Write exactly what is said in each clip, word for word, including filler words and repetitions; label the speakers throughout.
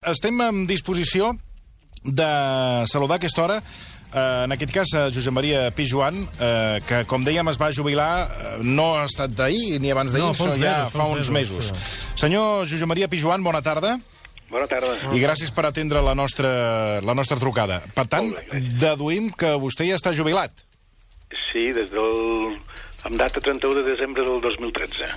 Speaker 1: estem en disposició de saludar a aquesta hora, eh, en aquest cas, a Josep Maria Pijuan, eh, que, com dèiem, es va jubilar, eh, no ha estat d'ahir ni abans d'ahir,
Speaker 2: no, fa uns
Speaker 1: ja
Speaker 2: mesos,
Speaker 1: fa uns mesos. mesos. Sí. Senyor Josep Maria Pijuan, bona tarda.
Speaker 3: Bona tarda.
Speaker 1: I gràcies per atendre la nostra, la nostra trucada. Per tant, deduïm que vostè ja està jubilat.
Speaker 3: Sí, des del... amb data trenta-u de desembre del dos mil tretze.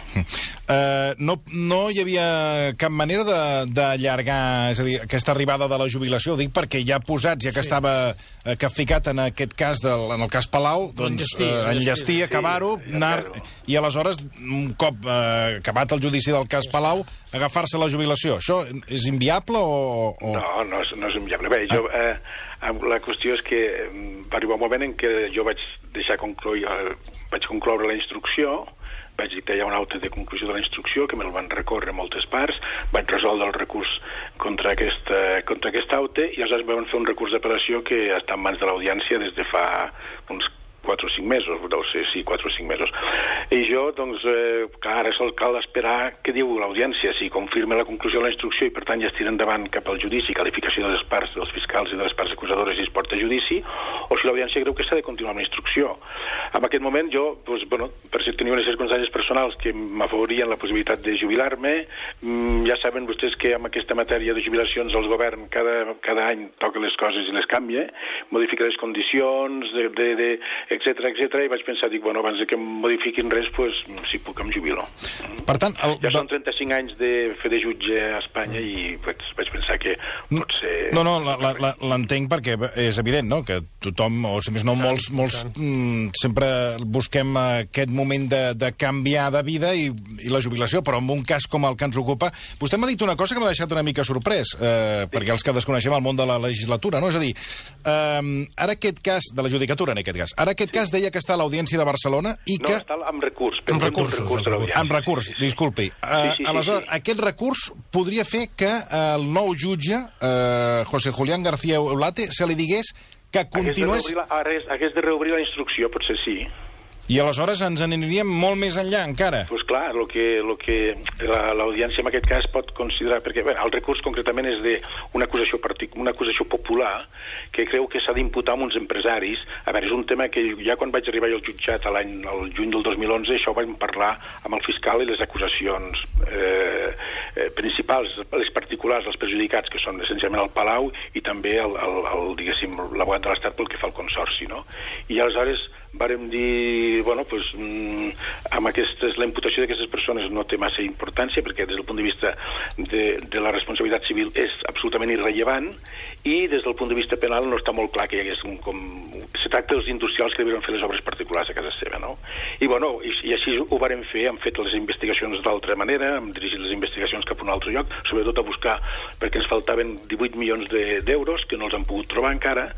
Speaker 1: Uh, no, no hi havia cap manera d'allargar, és a dir, aquesta arribada de la jubilació? Ho dic perquè ja posats, ja que sí. estava uh, capficat en aquest cas, del, en el cas Palau, doncs uh, enllestir, acabar-ho, sí, anar, i aleshores, un cop uh, acabat el judici del cas Palau, agafar-se la jubilació. Això és inviable o...? o...
Speaker 3: No, no és, no és inviable. Bé, jo... Eh, la qüestió és que va arribar un moment en què jo vaig deixar concloure, vaig concloure la instrucció, vaig dictar ja un acte de conclusió de la instrucció, que me'l van recórrer moltes parts, vaig resoldre el recurs contra aquest, contra aquest acte, i aleshores vam fer un recurs d'apel·lació que està en mans de l'audiència des de fa uns quatre o cinc mesos, deu ser, sí, quatre o cinc mesos. I jo, doncs, eh, clar, ara sol cal esperar què diu l'audiència, si confirma la conclusió de la instrucció i, per tant, ja es tira endavant cap al judici, qualificació de les parts dels fiscals i de les parts acusadores i es porta a judici, o si l'audiència creu que s'ha de continuar amb la instrucció. En aquest moment, jo, doncs, bueno, per si tenia unes circumstàncies personals que m'afavorien la possibilitat de jubilar-me, mm, ja saben vostès que amb aquesta matèria de jubilacions el govern cada, cada any toca les coses i les canvia, modifica les condicions, de, de, de etcètera, etcètera, i vaig pensar, dic, bueno, abans que em modifiquin res, doncs, si puc, em jubilo.
Speaker 1: Per tant... El...
Speaker 3: Ja són trenta-cinc anys de fer de jutge a Espanya i vaig, vaig pensar que potser...
Speaker 1: No, no, l'entenc perquè és evident, no?, que tothom, o si més no, molts, molts mm, sempre busquem aquest moment de, de canviar de vida i, i la jubilació, però en un cas com el que ens ocupa... Vostè m'ha dit una cosa que m'ha deixat una mica sorprès, eh, perquè els que desconeixem el món de la legislatura, no? És a dir, eh, ara aquest cas, de la judicatura en aquest cas, ara aquest cas deia que està a l'Audiència de Barcelona i que...
Speaker 3: No, està amb recurs.
Speaker 1: Amb recurs, recurs de l'Audiència. Amb recurs, disculpi. Uh, sí, sí, aleshores, sí, sí. Aquest recurs podria fer que el nou jutge, uh, José Julián García Eulate, se li digués que continués...
Speaker 3: Hagués de reobrir la instrucció, potser sí.
Speaker 1: I aleshores ens n'aniríem molt més enllà, encara.
Speaker 3: Doncs pues clar, el que, lo que l'audiència en aquest cas pot considerar, perquè bé, el recurs concretament és d'una acusació, una acusació popular que creu que s'ha d'imputar amb uns empresaris. A veure, és un tema que ja quan vaig arribar al jutjat l'any, el juny del dos mil onze, això ho vam parlar amb el fiscal i les acusacions eh, eh, principals, les particulars, els perjudicats, que són essencialment el Palau i també el, el, el, diguéssim, l'abogat de l'Estat pel que fa al consorci, no? I aleshores vàrem dir, bueno, pues, mm, amb aquestes, la imputació d'aquestes persones no té massa importància perquè des del punt de vista de, de la responsabilitat civil és absolutament irrellevant i des del punt de vista penal no està molt clar que hi hagués un... Com, se tracta dels industrials que devien fer les obres particulars a casa seva, no? I, bueno, i, i així ho vàrem fer, hem fet les investigacions d'altra manera, hem dirigit les investigacions cap a un altre lloc, sobretot a buscar, perquè ens faltaven divuit milions d'euros, de, que no els han pogut trobar encara.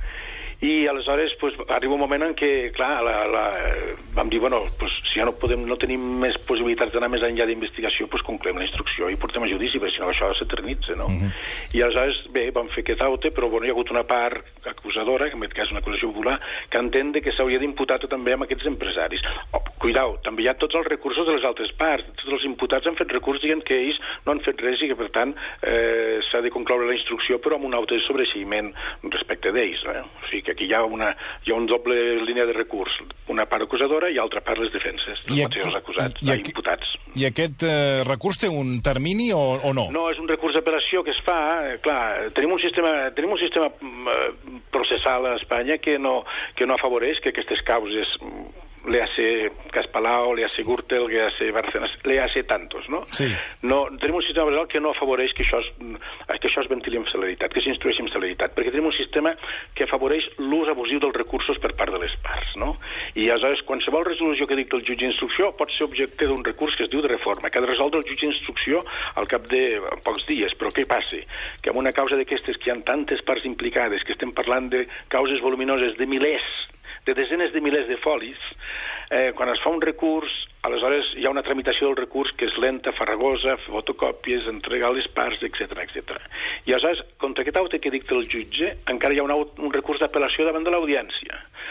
Speaker 3: I aleshores pues, arriba un moment en què, clar, la, la, vam dir, bueno, pues, si ja no, podem, no tenim més possibilitats d'anar més enllà d'investigació, pues, concloem la instrucció i portem a judici, perquè si no això s'eternitza, no? Uh-huh. I aleshores, bé, vam fer aquest aute, però bueno, hi ha hagut una part acusadora, que en aquest cas una acusació popular, que entén que s'hauria d'imputar també amb aquests empresaris. Oh, cuidao, també hi ha tots els recursos de les altres parts, tots els imputats han fet recurs dient que ells no han fet res i que, per tant, eh, s'ha de concloure la instrucció, però amb un aute de sobreseïment respecte d'ells, eh? O sigui que aquí hi ha una, hi ha un doble línia de recurs, una part acusadora i altra part les defenses, els mateixos acusats, i, i imputats.
Speaker 1: I aquest eh, recurs té un termini o, o no?
Speaker 3: No, és un recurs d'apel·lació que es fa, eh, clar, tenim un sistema, tenim un sistema eh, processal a Espanya que no, que no afavoreix que aquestes causes l'E A C Cas Palau, l'E A C Gürtel, l'E A C Bárcenas, l'E A C tantos, no?
Speaker 1: Sí.
Speaker 3: No, tenim un sistema processal que no afavoreix que això es, que això es ventili amb celeritat, que s'instrueixi amb celeritat, perquè tenim un sistema que afavoreix l'ús abusiu dels recursos per part de les parts, no? I aleshores, qualsevol resolució que dicta el jutge d'instrucció pot ser objecte d'un recurs que es diu de reforma, que ha de resoldre el jutge d'instrucció al cap de pocs dies. Però què passa? Que amb una causa d'aquestes que hi ha tantes parts implicades, que estem parlant de causes voluminoses de milers, de desenes de milers de folis, eh, quan es fa un recurs, aleshores hi ha una tramitació del recurs que és lenta, farragosa, fotocòpies, entregar les parts, etcètera, etcètera. I aleshores, contra aquest aute que dicta el jutge, encara hi ha un, un recurs d'apel·lació davant de l'audiència.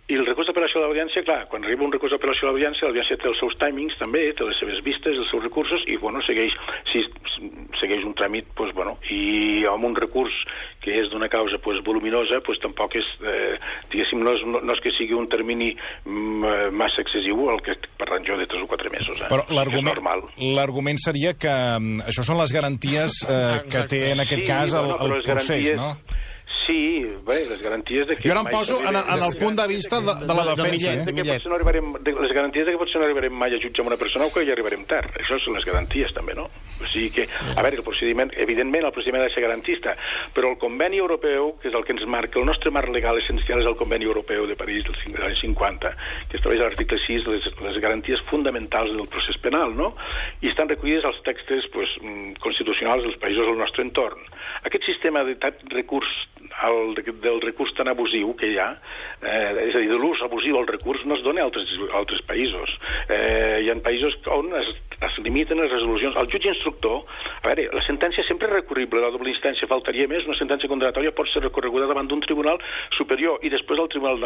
Speaker 3: I el recurs d'apel·lació a l'audiència, clar, quan arriba un recurs d'apel·lació a l'audiència, l'audiència té els seus timings també, té les seves vistes, els seus recursos, i, bueno, segueix, si, segueix un tràmit, pues, bueno, i amb un recurs que és d'una causa, pues, voluminosa, pues, tampoc és, eh, diguéssim, no és, no, no és que sigui un termini mm, massa excessiu, el que parlant jo de tres o quatre mesos, eh?
Speaker 1: Però l'argument seria que um, això són les garanties eh, que té, en aquest
Speaker 3: sí,
Speaker 1: cas, el,
Speaker 3: bueno,
Speaker 1: el procés, no?
Speaker 3: Sí, bé, les garanties de que...
Speaker 1: Jo ara em poso en, en el punt de vista de, de la defensa.
Speaker 3: De, de, de, de que no arribarem, de, les garanties de que potser no arribarem mai a jutjar amb una persona o que hi arribarem tard. Això són les garanties, també, no? O sigui que, a veure, el procediment, evidentment, el procediment ha de ser garantista, però el conveni europeu, que és el que ens marca, el nostre marc legal essencial és el conveni europeu de París dels anys cinquanta, que estableix a l'article sis les, les garanties fonamentals del procés penal, no? I estan recollides als textos, pues, constitucionals dels països del nostre entorn. Aquest sistema de recurs el, del recurs tan abusiu que hi ha, eh, és a dir, de l'ús abusiu al recurs, no es dona a altres, a altres països. Eh, hi ha països on es, es limiten les resolucions. El jutge instructor, a veure, la sentència sempre és recurrible, la doble instància faltaria més, una sentència condenatòria pot ser recorreguda davant d'un tribunal superior i després al tribunal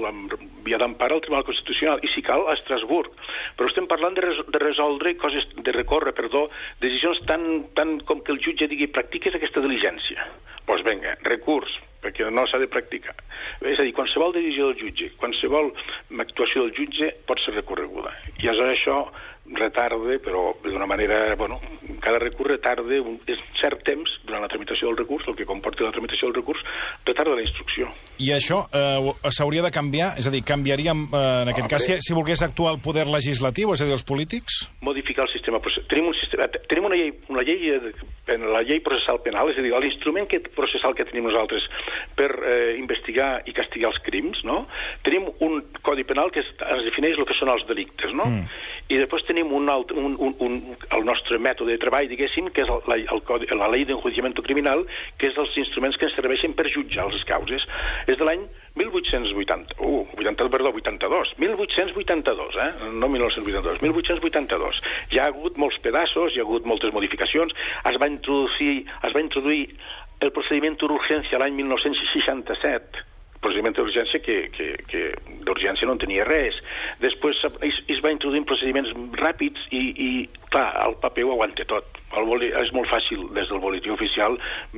Speaker 3: via d'empara al Tribunal Constitucional, i si cal a Estrasburg. Però estem parlant de, res, de resoldre coses, de recórrer, perdó, decisions tan, tan com que el jutge digui practiques aquesta diligència. Doncs pues vinga, recurs, perquè no s'ha de practicar. És a dir, qualsevol decisió del jutge, qualsevol actuació del jutge pot ser recorreguda. I aleshores això retarda, però d'una manera, bueno, cada recurs retarda un cert temps durant la tramitació del recurs, el que comporta la tramitació del recurs, retarda la instrucció.
Speaker 1: I això eh, s'hauria de canviar? És a dir, canviaríem, eh, en aquest Hombre. cas, si, si volgués actuar el poder legislatiu, és a dir, els polítics?
Speaker 3: Modificar el sistema. Tenim, un sistema, tenim una llei, una llei, la llei processal penal, és a dir, l'instrument que, processal que tenim nosaltres per eh, investigar i castigar els crims, no? Tenim un codi penal que es, es defineix el que són els delictes, no? Mm. I després tenim un alt, un, un, un, el nostre mètode de treball, diguéssim, que és el, la, el codi, la llei d'enjuiciamiento criminal, que és els instruments que ens serveixen per jutjar les causes. És de l'any mil vuit-cents vuitanta, uh, vuitanta, perdó, vuitanta-dos, mil vuit-cents vuitanta-dos, eh? No mil nou-cents vuitanta-dos, mil vuit-cents vuitanta-dos. Hi ha hagut molts pedaços, hi ha hagut moltes modificacions, es va introduir, es va introduir el procediment d'urgència l'any mil nou-cents seixanta-set, procediment d'urgència que, que, que d'urgència no en tenia res. Després es, es va introduir procediments ràpids i, i clar, el paper ho aguanta tot. El boli, és molt fàcil des del boletí oficial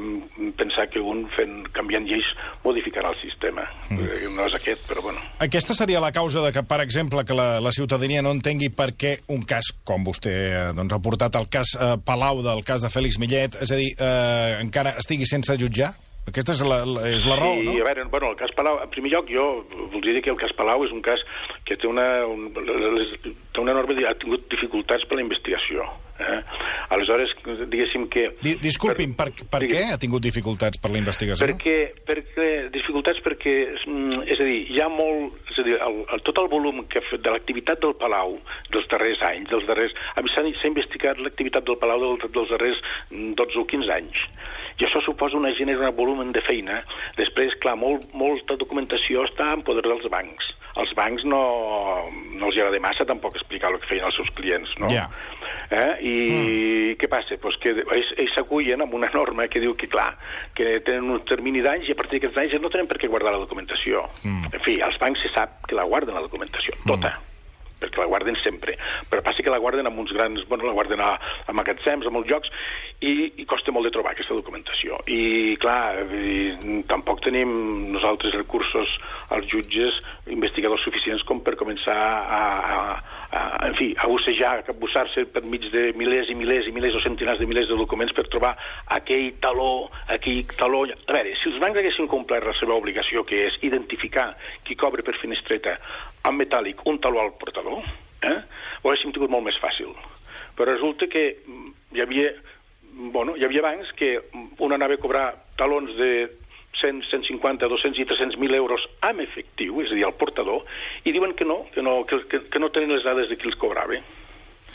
Speaker 3: pensar que un fent, canviant lleis modificarà el sistema. Mm. No és aquest, però bueno.
Speaker 1: Aquesta seria la causa de que, per exemple, que la, la ciutadania no entengui per què un cas, com vostè doncs, ha portat el cas eh, Palau del cas de Fèlix Millet, és a dir, eh, encara estigui sense jutjar? Aquesta és la, la, és la raó,
Speaker 3: sí,
Speaker 1: no?
Speaker 3: Sí, a veure, bueno, el cas Palau, en primer lloc, jo voldria dir que el cas Palau és un cas que té una, un, les, té una enorme, ha tingut dificultats per la investigació. Eh? Aleshores, diguéssim que...
Speaker 1: Di, disculpin, per, per, per què ha tingut dificultats per la investigació?
Speaker 3: Perquè, perquè dificultats perquè, és a dir, hi ha molt... És a dir, el, el, tot el volum que, de l'activitat del Palau dels darrers anys, dels darrers... S'ha investigat l'activitat del Palau del, dels darrers dotze o quinze anys. I això suposa una genera un volum de feina. Després, clar, molt, molta documentació està en poder dels bancs. Els bancs no, no els agrada massa tampoc explicar el que feien els seus clients, no?
Speaker 1: Yeah.
Speaker 3: Eh? I mm. què passa? Pues que ells, ells s'acullen amb una norma que diu que, clar, que tenen un termini d'anys i a partir d'aquests anys no tenen per què guardar la documentació. Mm. En fi, als bancs se sap que la guarden, la documentació, tota. Mm. perquè la guarden sempre, però passa que la guarden amb uns grans, bueno, la guarden a, a magatzems, a molts llocs, i, i costa molt de trobar aquesta documentació. I, clar, i, tampoc tenim nosaltres recursos als jutges investigadors suficients com per començar a, a, a en fi, a bussejar, a bussar-se per mig de milers i milers i milers o centenars de milers de documents per trobar aquell taló, aquell taló... A veure, si els bancs haguessin complert la seva obligació, que és identificar qui cobra per finestreta en metàl·lic un taló al portador, eh? ho haguéssim tingut molt més fàcil. Però resulta que hi havia, bueno, hi havia bancs que un anava a cobrar talons de cent, cent cinquanta, dos-cents i tres-cents mil euros amb efectiu, és a dir, al portador, i diuen que no, que no, que, que, que no tenen les dades de qui els cobrava.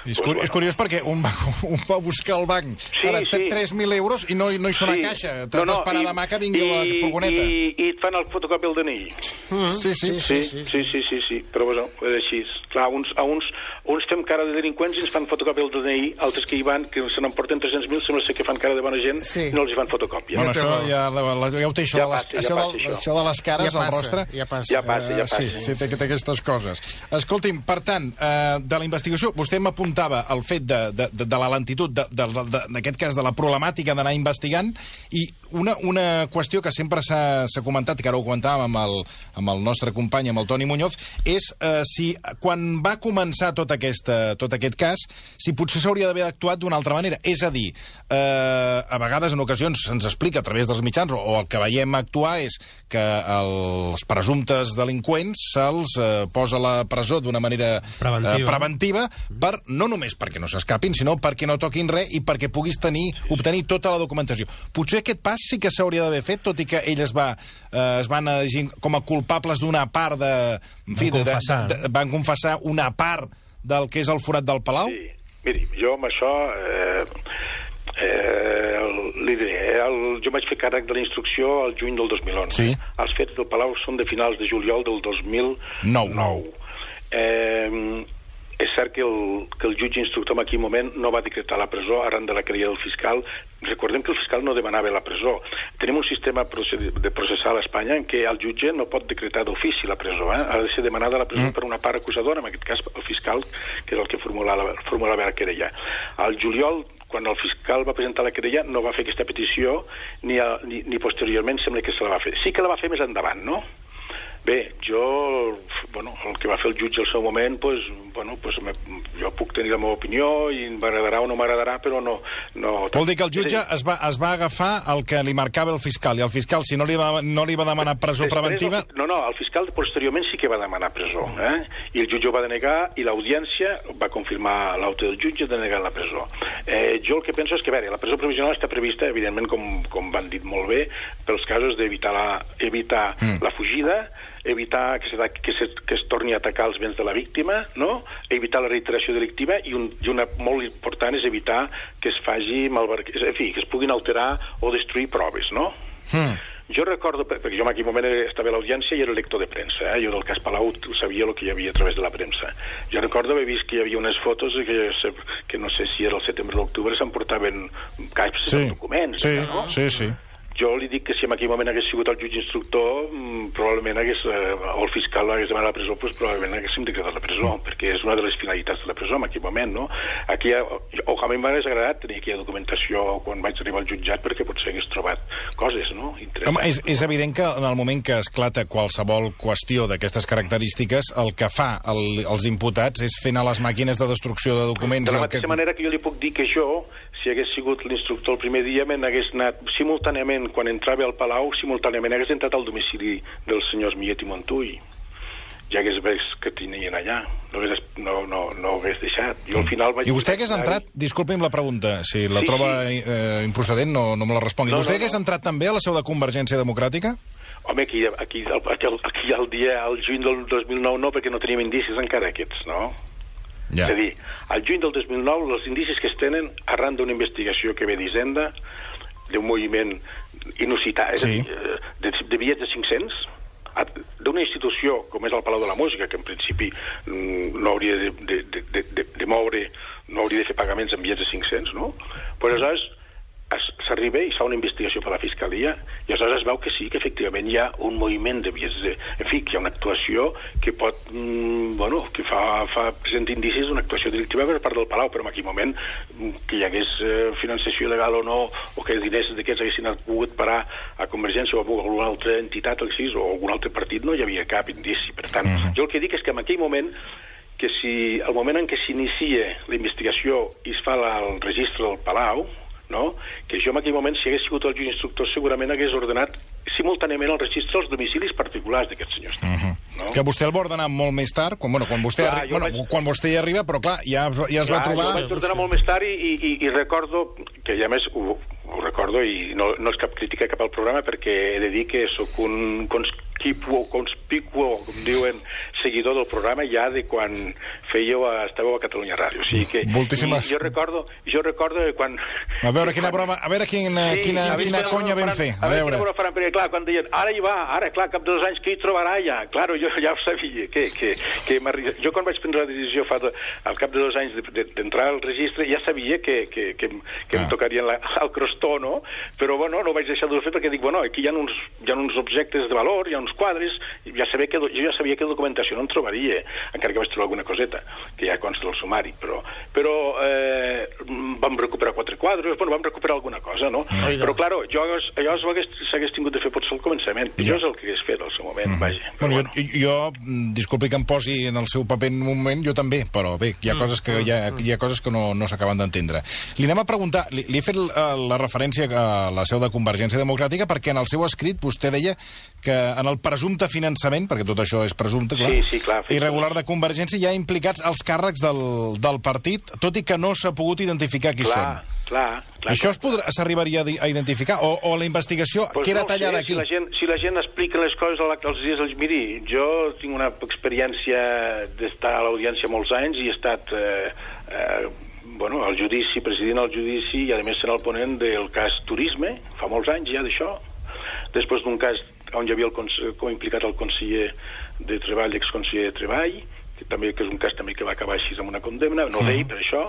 Speaker 1: És, cur és curiós perquè un va, un va buscar al banc
Speaker 3: sí,
Speaker 1: ara té
Speaker 3: sí.
Speaker 1: tres mil euros i no, no hi són
Speaker 3: sí.
Speaker 1: a caixa. T'has no, no, d'esperar demà que vingui i, la furgoneta.
Speaker 3: I, i et fan el fotocopi al D N I.
Speaker 1: Mm, sí, sí,
Speaker 3: sí, sí, sí, sí, sí, sí. Però bueno, és així. Clar, uns, a uns, uns fem cara de delinqüents i ens fan fotocopi al D N I, altres que hi van, que se n'emporten tres-cents mil, sembla ser que fan cara de bona gent sí. i no els hi fan fotocòpia.
Speaker 1: Bueno, això ja, ja ho té, això,
Speaker 3: ja
Speaker 1: de les,
Speaker 3: passa,
Speaker 1: això,
Speaker 3: ja
Speaker 1: del,
Speaker 3: passa,
Speaker 1: això de les cares
Speaker 2: ja passa,
Speaker 1: al rostre.
Speaker 2: Ja passa,
Speaker 3: ja passa. Ja passa.
Speaker 1: Uh, sí, sí, té, té aquestes coses. Escolti'm, per tant, uh, de la investigació, vostè m'apuntava el fet de, de, de, de la lentitud, de, de, de, de, en aquest cas, de la problemàtica d'anar investigant, i una, una qüestió que sempre s'ha comentat, que ara ho comentàvem amb el, amb el nostre company, amb el Toni Muñoz, és uh, si quan va començar tot, aquesta, tot aquest cas, si potser s'hauria d'haver actuat d'una altra manera. És a dir, uh, a vegades, en ocasions, se'ns explica a través dels mitjans, o, o el que veiem actuar és que els presumptes delinqüents se'ls uh, posa a la presó d'una manera preventiva. Uh, preventiva per, no només perquè no s'escapin, sinó perquè no toquin res i perquè puguis tenir, obtenir tota la documentació. Potser aquest pas sí que s'hauria d'haver fet, tot i que ell es, va, eh, es van elegir com a culpables d'una part de... En fi, van, confessar. De, de, van confessar una part del que és el forat del Palau?
Speaker 3: Sí, miri, jo amb això... Eh, eh, li diré, el, jo vaig fer càrrec de la instrucció al juny del dos mil onze.
Speaker 1: Sí.
Speaker 3: Els fets del Palau són de finals de juliol del dos mil nou. Eh... És cert que el, que el jutge instructor en aquell moment no va decretar la presó arran de la querella del fiscal. Recordem que el fiscal no demanava la presó. Tenim un sistema de processal a Espanya en què el jutge no pot decretar d'ofici la presó. Eh? Ha de ser demanada la presó mm. per una part acusadora, en aquest cas el fiscal, que és el que formulava, formulava la querella. Al juliol, quan el fiscal va presentar la querella, no va fer aquesta petició, ni, a, ni, ni posteriorment sembla que se la va fer. Sí que la va fer més endavant, no? Bé, jo, bueno, el que va fer el jutge al seu moment, pues, bueno, pues, me, jo puc tenir la meva opinió i m'agradarà o no m'agradarà, però no... no
Speaker 1: Vol dir que el jutge es va, es va agafar el que li marcava el fiscal, i el fiscal, si no li va, no li va demanar presó Després, preventiva...
Speaker 3: No, no, el fiscal posteriorment sí que va demanar presó, eh? I el jutge ho va denegar, i l'audiència va confirmar l'auto del jutge denegant la presó. Eh, jo el que penso és que, a veure, la presó provisional està prevista, evidentment, com, com van dit molt bé, pels casos d'evitar la, evitar mm. la fugida, evitar que, se, que, se, que es torni a atacar els béns de la víctima, no? Evitar la reiteració delictiva i, un, i una molt important és evitar que es faci malbar... en fi, que es puguin alterar o destruir proves, no? Mm. Jo recordo, perquè jo en aquell moment estava a l'audiència i era lector de premsa, eh? Jo del cas Palau sabia el que hi havia a través de la premsa. Jo recordo haver vist que hi havia unes fotos que, que no sé si era el setembre o l'octubre, s'emportaven caixes sí. de documents.
Speaker 1: Sí,
Speaker 3: no?
Speaker 1: sí, sí.
Speaker 3: Jo li dic que si en aquell moment hagués sigut el jutge instructor, probablement hagués, eh, o el fiscal hagués demanat la presó, pues, probablement haguéssim decretat la presó, mm. perquè és una de les finalitats de la presó en aquell moment, no? Aquí, o, o a mi m'hagués agradat tenir aquí documentació quan vaig arribar al jutjat, perquè potser hagués trobat coses, no?
Speaker 1: Home, és, és evident que en el moment que esclata qualsevol qüestió d'aquestes característiques, el que fa el, els imputats és fer anar les màquines de destrucció de documents...
Speaker 3: De la mateixa que... manera que jo li puc dir que jo, si hagués sigut l'instructor el primer dia, me n'hagués anat simultàniament, quan entrava al Palau, simultàniament hagués entrat al domicili dels senyors Millet i Montull. Ja hagués vist que tenien allà. No hagués, no, no, no hagués deixat. Jo al final vaig...
Speaker 1: I vostè hagués entrat, disculpi'm la pregunta, si la
Speaker 3: sí,
Speaker 1: troba
Speaker 3: sí.
Speaker 1: Eh, improcedent, no, no me la respongui. No, vostè no, hagués no. entrat també a la seu de Convergència Democràtica?
Speaker 3: Home, aquí, aquí, aquí, aquí el dia, al juny del dos mil nou no, perquè no teníem indicis encara aquests, no? Ja. És a dir, al juny del dos mil nou, els indicis que es tenen arran d'una investigació que ve d'Hisenda, d'un moviment inusitat, sí. de, de bitllets de cinc-cents, d'una institució com és el Palau de la Música, que en principi no hauria de, de, de, de, de moure, no hauria de fer pagaments en bitllets de cinc-cents, no? Però aleshores s'arriba i es fa una investigació per la Fiscalia i aleshores es veu que sí, que efectivament hi ha un moviment de bitllets de... En fi, que hi ha una actuació que pot... Mm, bueno, que fa, fa presenta indicis d'una actuació delictiva per part del Palau, però en aquell moment que hi hagués eh, financiació legal o no, o que els diners d'aquests haguessin pogut parar a Convergència o a alguna altra entitat o algun altre partit, no hi havia cap indici. Per tant, uh-huh. jo el que dic és que en aquell moment que si el moment en què s'inicia la investigació i es fa la, el registre del Palau, no? Que jo en aquell moment, si hagués sigut el jutge instructor, segurament hagués ordenat simultàniament el registre dels domicilis particulars d'aquests senyors. Uh -huh. no?
Speaker 1: Que vostè el va ordenar molt més tard, quan, bueno, quan, vostè, clar, arri... bueno, vaig... quan vostè hi arriba, però clar, ja, ja es clar, va trobar...
Speaker 3: Jo vaig ordenar molt més tard i, i, i recordo, que ja més ho, ho recordo i no, no és cap crítica cap al programa, perquè he de dir que sóc un... conspicuo, conspicuo, com diuen, seguidor del programa ja de quan fèieu, a, estàveu a Catalunya Ràdio. O sigui que
Speaker 1: moltíssimes.
Speaker 3: jo recordo, jo recordo quan...
Speaker 1: A veure quina broma, a veure quina, sí, quina, quina conya vam fer.
Speaker 3: A, a veure quina broma faran, perquè clar, quan deien, ara hi va, ara, clar, cap de dos anys, que hi trobarà ja? Claro, jo ja ho sabia, que, que, que jo quan vaig prendre la decisió fa do, al cap de dos anys d'entrar al registre, ja sabia que, que, que, que ah. em tocarien la, el crostó, no? Però, bueno, no ho vaig deixar de fer perquè dic, bueno, aquí hi ha uns, hi ha uns objectes de valor, hi ha uns quadres, ja sabia que, jo ja sabia que documentació no en trobaria, encara que vaig trobar alguna coseta, que ja consta del sumari, però, però eh, vam recuperar quatre quadres, bueno, vam recuperar alguna cosa, no? Mm. Però, claro, jo allò s'hagués tingut de fer potser al començament, i jo és el que hagués fet al seu moment, mm. vaja.
Speaker 1: Bueno, bueno. Jo, jo, disculpi que em posi en el seu paper en un moment, jo també, però bé, hi ha coses que, hi ha, hi ha coses que no, no s'acaben d'entendre. Li anem a preguntar, li, li he fet la, la referència a la seu de Convergència Democràtica perquè en el seu escrit vostè deia que en el presumpte finançament, perquè tot això és presumpte, clar,
Speaker 3: sí, sí, clar
Speaker 1: irregular de Convergència, hi ha implicats els càrrecs del, del partit, tot i que no s'ha pogut identificar qui
Speaker 3: clar,
Speaker 1: són.
Speaker 3: Clar, clar.
Speaker 1: Això s'arribaria a identificar? O, o la investigació pues queda no tallada sé, aquí?
Speaker 3: Si la, gent, si la gent explica les coses als dies... Els, miri, jo tinc una experiència d'estar a l'audiència molts anys i he estat... Eh, eh, bueno, al judici, president al judici i a més serà el ponent del cas Turisme, fa molts anys ja d'això, després d'un cas on hi havia el, com implicat el conseller de Treball, l'exconseller de Treball, que també que és un cas també que va acabar així amb una condemna, no d'ell per això,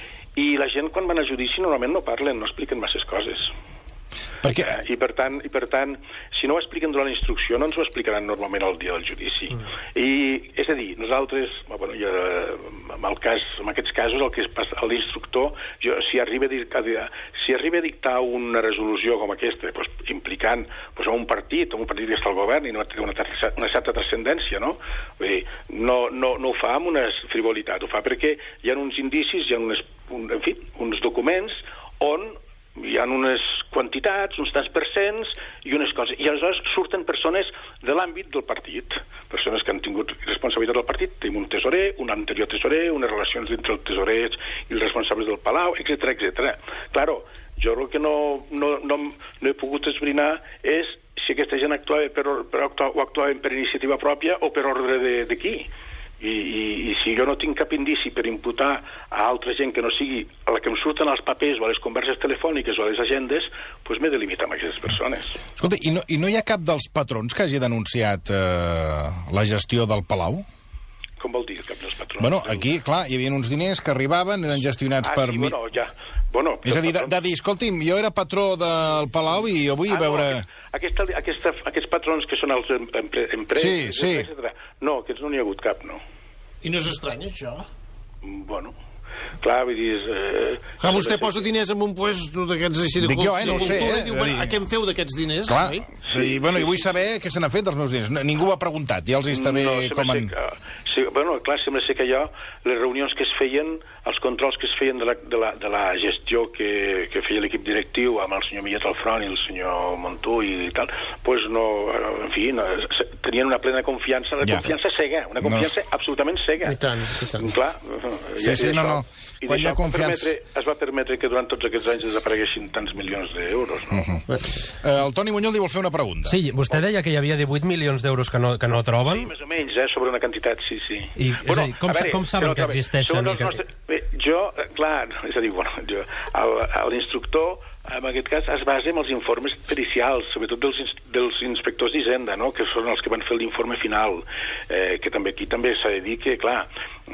Speaker 3: i la gent quan van a judici normalment no parlen, no expliquen masses coses.
Speaker 1: Perquè...
Speaker 3: Eh, i, per tant, I per tant, si no ho expliquen durant la instrucció, no ens ho explicaran normalment el dia del judici. Mm. I, és a dir, nosaltres, bueno, ja, en, el cas, en aquests casos, el que es passa, l'instructor, si, arriba a, si arriba a dictar una resolució com aquesta, pues, implicant pues, un partit, un partit que està al govern i no té una, una certa transcendència, no? Vull dir, no, no, no ho fa amb una frivolitat, ho fa perquè hi ha uns indicis, hi ha unes, un, en fi, uns documents on hi ha unes quantitats, uns tants percents i unes coses. I aleshores surten persones de l'àmbit del partit, persones que han tingut responsabilitat del partit. Tenim un tesorer, un anterior tesorer, unes relacions entre els tesorers i els responsables del Palau, etcètera, etcètera. Claro, jo el que no, no, no, no he pogut esbrinar és si aquesta gent actuava per, per, o actuaven per iniciativa pròpia o per ordre de, de qui. I, i, i si jo no tinc cap indici per imputar a altra gent que no sigui a la que em surten als papers o a les converses telefòniques o a les agendes, doncs m'he de limitar amb aquestes persones.
Speaker 1: Escolta, i no, i no hi ha cap dels patrons que hagi denunciat eh, la gestió del Palau?
Speaker 3: Com vol dir, cap dels patrons?
Speaker 1: Bueno, aquí, clar, hi havia uns diners que arribaven, eren gestionats
Speaker 3: ah,
Speaker 1: per...
Speaker 3: Sí, bueno, ja. Bueno,
Speaker 1: és a dir, de, de dir, escolti'm, jo era patró del Palau i jo vull ah, veure...
Speaker 3: No, aquesta, aquesta, aquests patrons que són els empre, empreses,
Speaker 1: sí, sí.
Speaker 3: etcètera. No, aquests no n'hi ha hagut cap, no.
Speaker 2: I no és estrany, això?
Speaker 3: Bueno, clar, vull dir... Eh,
Speaker 2: clar, vostè posa diners en un puesto d'aquests així de,
Speaker 1: Dic jo, eh, no
Speaker 2: de
Speaker 1: cultura,
Speaker 2: sé,
Speaker 1: eh?
Speaker 2: i diu, bueno, a què em feu d'aquests diners?
Speaker 1: Clar, oi? I, bueno, i vull saber què se n'ha fet dels meus diners. Ningú ho ha preguntat, ja els està bé
Speaker 3: no,
Speaker 1: com en...
Speaker 3: Que, sí, bueno, clar, sembla ser que allò, les reunions que es feien, els controls que es feien de la, de la, de la gestió que, que feia l'equip directiu amb el senyor Millet al front i el senyor Montú i tal, pues no, en fi, no, tenien una plena confiança, una ja. confiança cega, una confiança no. absolutament cega.
Speaker 2: I tant, i tant.
Speaker 3: Clar,
Speaker 1: sí,
Speaker 3: ja,
Speaker 1: sí, no, no.
Speaker 3: I d'això confiança... es va permetre que durant tots aquests anys desapareguessin tants milions d'euros, no? Uh -huh.
Speaker 1: uh, el Toni Muñoz li vol fer una pregunta.
Speaker 4: Sí, vostè deia que hi havia divuit milions d'euros que, no, que no troben.
Speaker 3: Sí, més o menys, eh, sobre una quantitat, sí, sí.
Speaker 4: I, bueno, és a dir, com, veure, com saben que, que existeixen?
Speaker 3: Que... Nostres... Bé, jo, clar, és a dir, bueno, jo, l'instructor, en aquest cas, es basa en els informes pericials, sobretot dels, dels inspectors d'Hisenda, no?, que són els que van fer l'informe final, eh, que també aquí també s'ha de dir que, clar,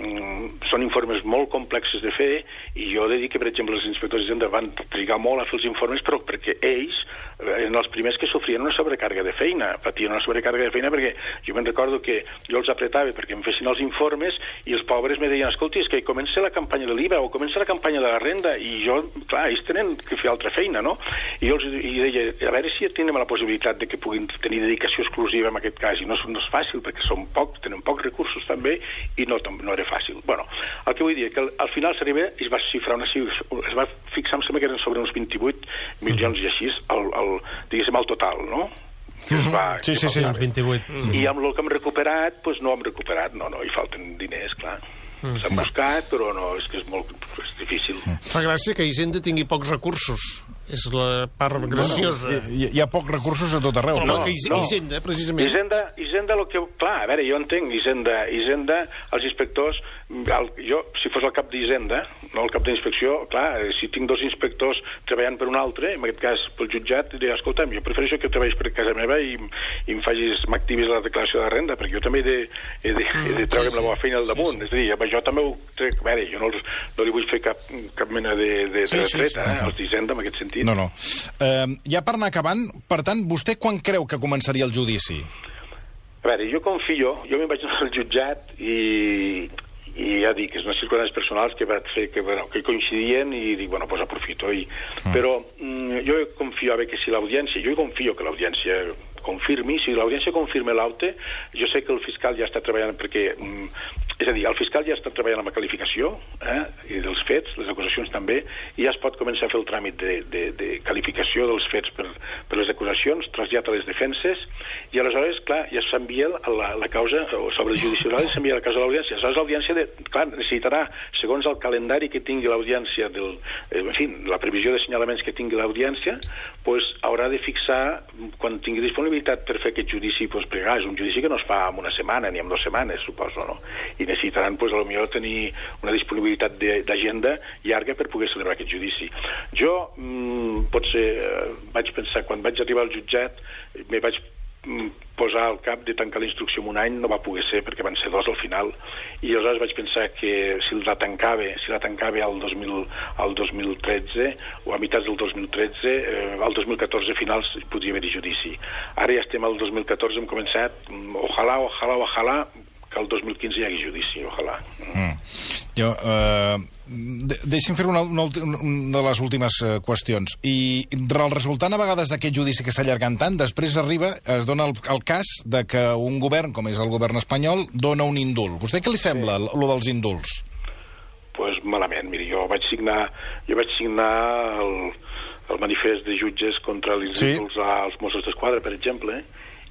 Speaker 3: mm, són informes molt complexos de fer, i jo he de dir que, per exemple, els inspectors d'Hisenda van trigar molt a fer els informes, però perquè ells eren els primers que sofrien una sobrecàrrega de feina, patien una sobrecàrrega de feina perquè jo me'n recordo que jo els apretava perquè em fessin els informes i els pobres me deien, escolti, és que comença la campanya de l'I V A o comença la campanya de la renda i jo, clar, ells tenen que fer altra feina, no? I jo els i deia, a veure si tenim la possibilitat de que puguin tenir dedicació exclusiva en aquest cas, i no, no és fàcil perquè són poc, tenen pocs recursos també i no, no era fàcil. Bueno, el que vull dir que al, al final s'arriba i es va xifrar una xifra, es va fixar, em sembla que eren sobre uns vint-i-vuit milions i així, el, el, diguéssim, el total, no? Que es va,
Speaker 1: sí, sí, sí, uns vint-i-vuit.
Speaker 3: Mm. I amb el que hem recuperat, doncs no hem recuperat, no, no, hi falten diners, clar. Mm. S'han buscat, però no, és que és molt és difícil.
Speaker 2: Fa gràcia que Hisenda tingui pocs recursos és la part graciosa.
Speaker 1: Hi, hi ha pocs recursos a tot arreu.
Speaker 2: Però
Speaker 1: No,
Speaker 2: no, que
Speaker 3: no.
Speaker 2: Hisenda, precisament.
Speaker 3: Hisenda, Hisenda, el que... Clar, a veure, jo entenc, Hisenda, Hisenda, els inspectors, el, jo, si fos el cap d'Hisenda, no el cap d'inspecció, clar, si tinc dos inspectors treballant per un altre, en aquest cas pel jutjat, diré, escolta'm, jo prefereixo que treballis per casa meva i, i em facis, m'activis la declaració de renda, perquè jo també he de, he de, he de treure'm la meva feina al damunt. Sí, sí. És a dir, jo també ho trec, a veure, jo no, els, no li vull fer cap, cap mena de, de,
Speaker 2: Sí,
Speaker 3: de
Speaker 2: sí,
Speaker 3: retreta,
Speaker 2: sí.
Speaker 3: eh, als d'Hisenda, en aquest sentit.
Speaker 1: no. no. Eh, ja per anar acabant, per tant, vostè quan creu que començaria el judici?
Speaker 3: A veure, jo confio, jo me'n vaig anar al jutjat i, i ja dic, és unes circumstàncies personals que vaig fer que, bueno, que coincidien i dic, bueno, pues aprofito. I, mm. Però mm, jo confio a veure que si l'audiència, jo confio que l'audiència confirmi, si l'audiència confirma l'aute, jo sé que el fiscal ja està treballant perquè... Mm, és a dir, el fiscal ja està treballant amb la qualificació eh, i dels fets, les acusacions també, i ja es pot començar a fer el tràmit de, de, de qualificació dels fets per, per les acusacions, trasllat a les defenses, i aleshores, clar, ja s'envia la, la causa sobre el judici oral i s'envia la causa a l'audiència. Aleshores, l'audiència, de, clar, necessitarà, segons el calendari que tingui l'audiència, del, eh, en fi, la previsió de senyalaments que tingui l'audiència, pues, haurà de fixar, quan tingui disponibilitat per fer aquest judici, pues, perquè ah, és un judici que no es fa en una setmana ni en dues setmanes, suposo, no? I necessitaran, pues, potser tenir una disponibilitat d'agenda llarga per poder celebrar aquest judici. Jo, mmm, potser, eh, vaig pensar, quan vaig arribar al jutjat, me vaig mm, posar al cap de tancar la instrucció en un any, no va poder ser perquè van ser dos al final, i aleshores vaig pensar que si la tancava, si la tancava al dos mil, al dos mil tretze o a meitats del dos mil tretze, eh, al dos mil catorze finals podria haver-hi judici. Ara ja estem al dos mil catorze, hem començat, ojalà, ojalà, ojalà, que el dos mil quinze hi hagi judici, ojalà.
Speaker 1: Mm. Jo, eh, de, deixi'm fer una, una, una de les últimes eh, qüestions. I el resultant a vegades d'aquest judici que s'ha allargat tant, després arriba, es dona el, el cas de que un govern, com és el govern espanyol, dona un indult. Vostè què li sembla, sí, lo dels indults?
Speaker 3: Pues malament, miri, jo vaig signar, jo vaig signar el, el manifest de jutges contra els
Speaker 1: sí.
Speaker 3: indults als Mossos d'Esquadra, per exemple,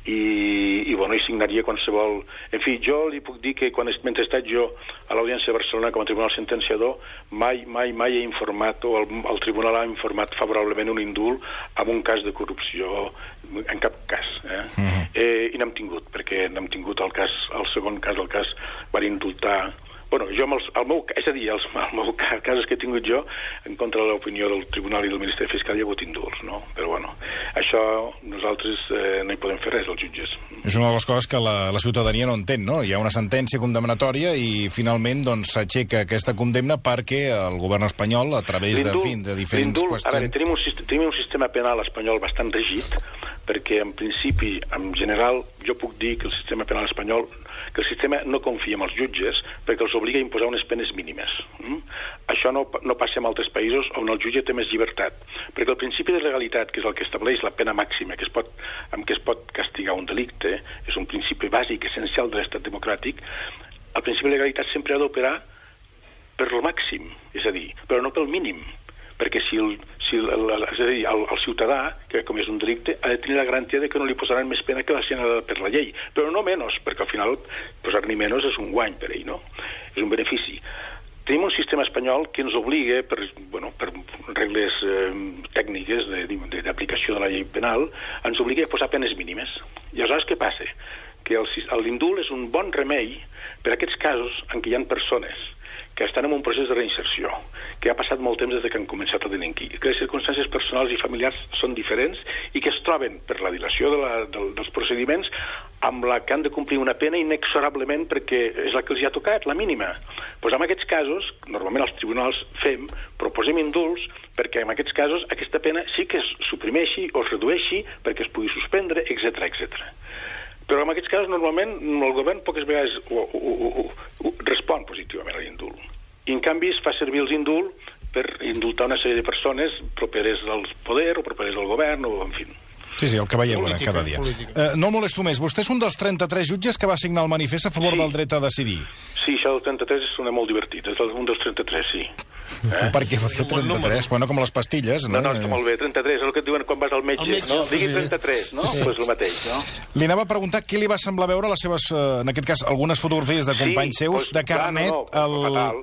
Speaker 3: i, i bueno, hi signaria qualsevol... En fi, jo li puc dir que quan mentre he estat jo a l'Audiència de Barcelona com a tribunal sentenciador, mai, mai, mai he informat, o el, el tribunal ha informat favorablement un indult en un cas de corrupció, en cap cas. Eh? Uh-huh. eh, I n'hem tingut, perquè n'hem tingut el cas, el segon cas, el cas van indultar... Bueno, jo, amb els, el meu, és a dir, els, el meu casos que he tingut jo, en contra de l'opinió del Tribunal i del Ministeri Fiscal, hi ha hagut indults, no? Però, bueno, això nosaltres eh, no hi podem fer res, els jutges.
Speaker 1: És una de les coses que la, la ciutadania no entén, no? Hi ha una sentència condemnatòria i, finalment, doncs, s'aixeca aquesta condemna perquè el govern espanyol, a través de, fin, de diferents qüestions...
Speaker 3: A veure, tenim un, tenim un sistema penal espanyol bastant rígid, perquè, en principi, en general, jo puc dir que el sistema penal espanyol que el sistema no confia en els jutges perquè els obliga a imposar unes penes mínimes. Mm? Això no, no passa en altres països on el jutge té més llibertat, perquè el principi de legalitat, que és el que estableix la pena màxima que es pot, amb què es pot castigar un delicte, és un principi bàsic, essencial de l'estat democràtic. El principi de legalitat sempre ha d'operar per lo màxim, és a dir, però no pel mínim, perquè si el, si el, el, és a dir, el, el ciutadà que comès un delicte ha de tenir la garantia de que no li posaran més pena que la signada per la llei, però no menys, perquè al final posar-n'hi menys és un guany per ell, no? És un benefici. Tenim un sistema espanyol que ens obliga, per, bueno, per regles eh, tècniques d'aplicació de, de la llei penal, ens obliga a posar penes mínimes. I aleshores què passa? Que l'indult és un bon remei per a aquests casos en què hi ha persones que estan en un procés de reinserció, que ha passat molt temps des que han començat a delinquir, que les circumstàncies personals i familiars són diferents i que es troben per la dilació de la, de, dels procediments amb la que han de complir una pena inexorablement perquè és la que els hi ha tocat, la mínima. Pues en aquests casos, normalment els tribunals fem, proposem indults perquè en aquests casos aquesta pena sí que es suprimeixi o es redueixi perquè es pugui suspendre, etcètera, etcètera. Però en aquests casos, normalment, el govern poques vegades ho, ho, ho, ho, ho, respon positivament a l'indult. I, en canvi, es fa servir els indults per indultar una sèrie de persones properes al poder o properes al govern, o, en fi...
Speaker 1: Sí, sí, el que veiem política, cada dia. Eh, no el molesto més. Vostè és un dels trenta-tres jutges que va signar el manifest a favor sí. del dret a decidir. Sí,
Speaker 3: això del trenta-tres és una molt divertit. És un dels trenta-tres, sí.
Speaker 1: Eh? Per què el trenta-tres? Bueno, com les pastilles, no?
Speaker 3: No, no, està molt bé. trenta-tres és el que et diuen quan vas al metge, metge no? Digui trenta-tres, no? Doncs sí. pues el mateix, no?
Speaker 1: Li anava a preguntar què li va semblar veure les seves, en aquest cas, algunes fotografies de companys sí, seus, pues, de carnet...
Speaker 3: Clar, no, no,
Speaker 1: el...
Speaker 3: fatal.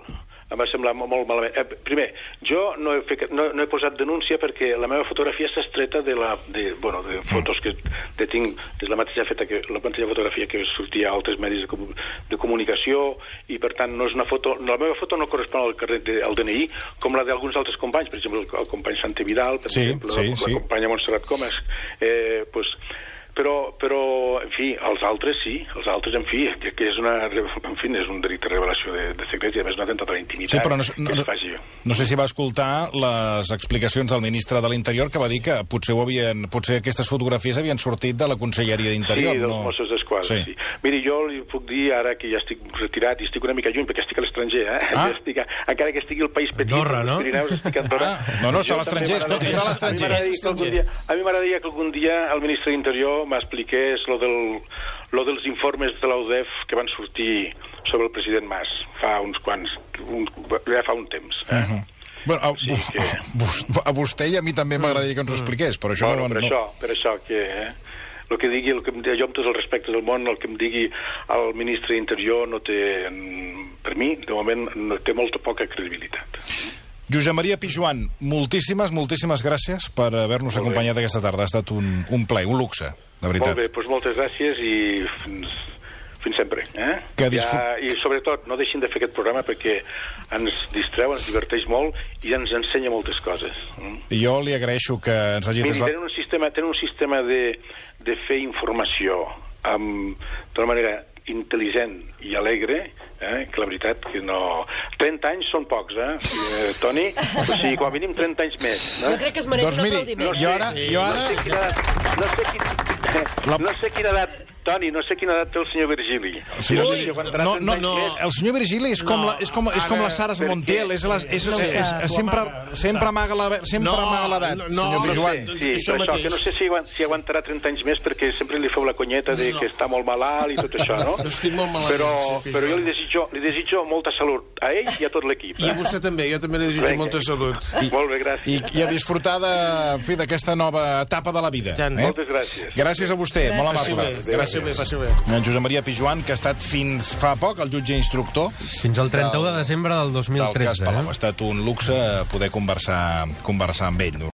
Speaker 3: em va semblar molt malament. Eh, primer, jo no he, fet, no, no he posat denúncia perquè la meva fotografia està estreta de, la, de, bueno, de fotos que de tinc, és la mateixa, feta que, la mateixa fotografia que sortia a altres medis de, com, de comunicació, i per tant no és una foto, la meva foto no correspon al, carnet de, al D N I, com la d'alguns altres companys, per exemple el, el company Santi Vidal, per
Speaker 1: sí,
Speaker 3: exemple,
Speaker 1: sí,
Speaker 3: la,
Speaker 1: sí.
Speaker 3: la companya Montserrat Comas, eh, pues, Però, però, en fi, els altres sí, els altres, en fi, que, que és una, en fi, és un delicte de revelació de, de secrets i a més un atemptat a la intimitat.
Speaker 1: Sí, però no, no, no sé si va escoltar les explicacions del ministre de l'Interior, que va dir que potser, ho havien, potser aquestes fotografies havien sortit de la Conselleria d'Interior.
Speaker 3: Sí, dels
Speaker 1: no?
Speaker 3: Mossos d'Esquadra, sí. sí. Miri, jo li puc dir ara que ja estic retirat i estic una mica lluny, perquè estic a l'estranger, eh?
Speaker 1: Ah.
Speaker 3: Ja estic a, encara que estigui al país petit,
Speaker 4: Andorra, no?
Speaker 3: Pirineus, estic a Andorra.
Speaker 1: Ah, no, no, està a l'estranger, escolti, està a l'estranger.
Speaker 3: A mi m'agradaria que algun dia el ministre d'Interior m'expliqués lo, del, lo dels informes de l'A U D E F que van sortir sobre el president Mas fa uns quants, un, ja fa un temps. Eh? Uh-huh.
Speaker 1: Bueno, a, sí, que... a vostè i a mi també m'agradaria que ens ho expliqués, però això...
Speaker 3: Bueno,
Speaker 1: no,
Speaker 3: per,
Speaker 1: no...
Speaker 3: això, per això que... Eh? El que digui, el que em, jo amb tots els respectes del món, el que em digui el ministre d'Interior no té, per mi, de moment, no té molta poca credibilitat.
Speaker 1: Josep Maria Pijuan, moltíssimes, moltíssimes gràcies per haver-nos acompanyat aquesta tarda. Ha estat un, un plaer, un luxe, de veritat.
Speaker 3: Molt bé, doncs moltes gràcies i fins, fins sempre. Eh?
Speaker 1: Que disfrut...
Speaker 3: ja, I sobretot, no deixin de fer aquest programa perquè ens distreu, ens diverteix molt i ens ensenya moltes coses. Mm?
Speaker 1: Jo li agraeixo que ens hagi...
Speaker 3: Miri, tenen un sistema, tenen un sistema de, de fer informació amb, d'una manera intel·ligent i alegre, eh, que la veritat que no... trenta anys són pocs, eh, eh Toni? O sigui, com a mínim trenta anys més. No?
Speaker 5: Jo crec que es mereix
Speaker 1: doncs
Speaker 5: un
Speaker 1: miri,
Speaker 5: aplaudiment.
Speaker 1: No, jo ara... Jo ara...
Speaker 3: No sé quina edat... No sé, quin... la... no sé quina edat... Toni, no sé quina edat té el senyor Virgili.
Speaker 1: Sí,
Speaker 3: no,
Speaker 1: Ui, no, no, no, el senyor Virgili és com, no, la, és com, és com la Saras Montiel, és, les, és, és, és, és, sempre, sempre amaga l'edat, sempre no, amaga l'edat, no, senyor Pijuan.
Speaker 3: No sé, sí, això, això, que no sé si, si aguantarà trenta anys més perquè sempre li feu la conyeta de no. que està molt malalt i tot això, no?
Speaker 2: Estic molt malalt.
Speaker 3: Però, però jo li desitjo, li desitjo molta salut a ell i a tot l'equip.
Speaker 2: I a vostè també, jo també li desitjo Venga. molta salut.
Speaker 3: I, molt bé, gràcies.
Speaker 1: I, i a disfrutar de, en fi, d'aquesta nova etapa de la vida.
Speaker 3: Eh? Moltes gràcies.
Speaker 1: Gràcies a vostè, gràcies. Molt amable.
Speaker 2: Gràcies. Gràcies. Gràcies.
Speaker 1: En Josep Maria Pijuan, que ha estat fins fa poc el jutge instructor.
Speaker 4: Fins al trenta-u de desembre del dos mil tretze.
Speaker 1: Del cas Palau. Eh? Ha estat un luxe poder conversar, conversar amb ell.